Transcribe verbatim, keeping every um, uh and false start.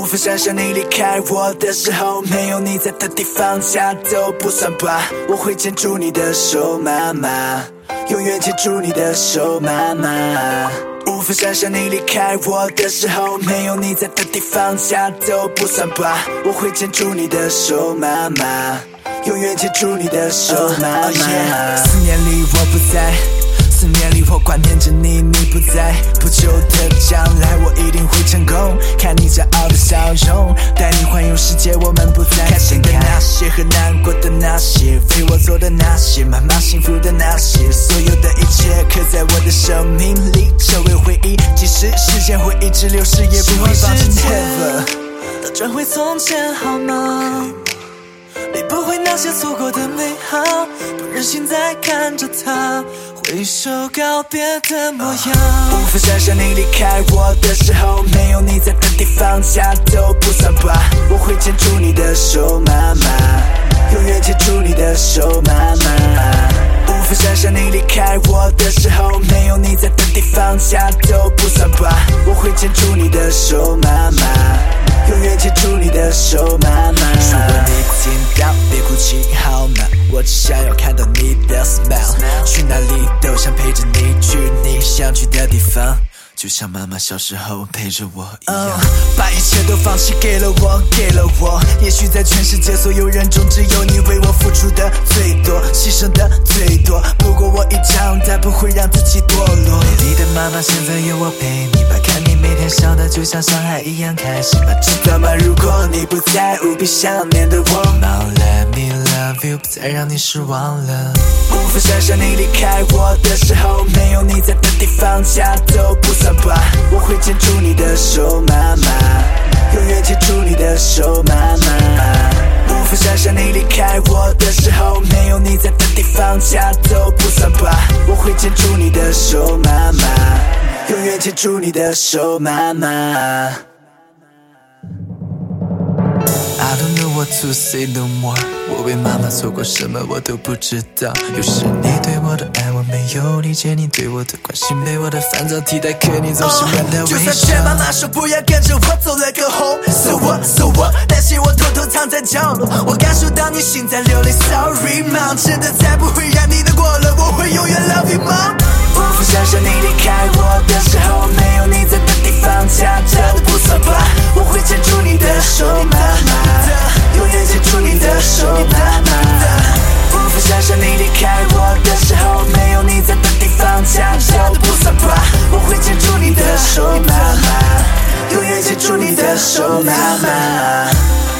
法想象你离开我的时候，没有你在的地方，家都不算吧。我会牵住你的手，妈妈，永远牵住你的手，妈妈。无法想象你离开我的时候，没有你在的地方，家都不算吧。我会牵住你的手，妈妈，永远牵住你的手，妈妈。Uh, uh, yeah. 四年里我不在，四年里我挂念着你，你不在，不久的将来我一定会成功，看你骄傲的笑容，带你环游世界，我们不再开心的那些和难过的那些，为我做的那些，妈妈幸福的那些，所有的一切刻在我的生命里，成为回忆，即使时间会一直流逝，也不会放弃 never 都转回从前好吗？你不会那些错过的美好，不忍心再看着它挥手告别的模样。 无法想象你离开我的时候，没有你在的地方，家都不算吧。我会牵住你的手，妈妈，永远牵住你的手，妈妈。无法想象你离开我的时候，没有你在的地方，家都不算吧。我会牵住你的手，妈妈，永远牵住你的手，妈妈。如果你听到，别哭泣好吗？我只想要看到你的 smile， 去哪里都想陪着你，去你想去的地方，就像妈妈小时候陪着我一样。uh, 把一切都放弃给了我，给了我。也许在全世界所有人中，只有你为我付出的最多，牺牲的最多。不过我已长大，不会让自己堕落。 美丽的妈妈，现在有我陪你吧，看你每天笑得就像小孩一样开心吧。 知道吗？如果你不在，务必想念的我。 Now let me love you， 不再让你失望了。 无法想象你离开我的时候，没有你在的地方，家都不算吧。我会牵住你的手，妈妈，永远牵住你的手，妈妈。无法想象你离开我的时候，没有你在的地方，家都不算吧。我会牵住你的手，妈妈，永远牵住你的手，妈妈。 I don't know what to say no more， 我为妈妈做过什么我都不知道。有时你对我的爱我没有理解，你对我的关心被我的烦躁替代，可你总是换的微笑。 就算劝妈妈说不要跟着我走了个红 So what so what， 但是我偷偷藏在角落，我感受到你心在流泪 Sorry mom， 真的再不会让你难过了，我会永远 love you mom。 无法想象你离开我的时候，没有你在的地方，家都不算吧。我会牵住你的手，妈妈，永远牵住你的手，妈妈。无法想象你离开我的时候，没有你在的地方，家都不算吧。我会牵住你的手，妈妈，永远牵住你的手，妈妈。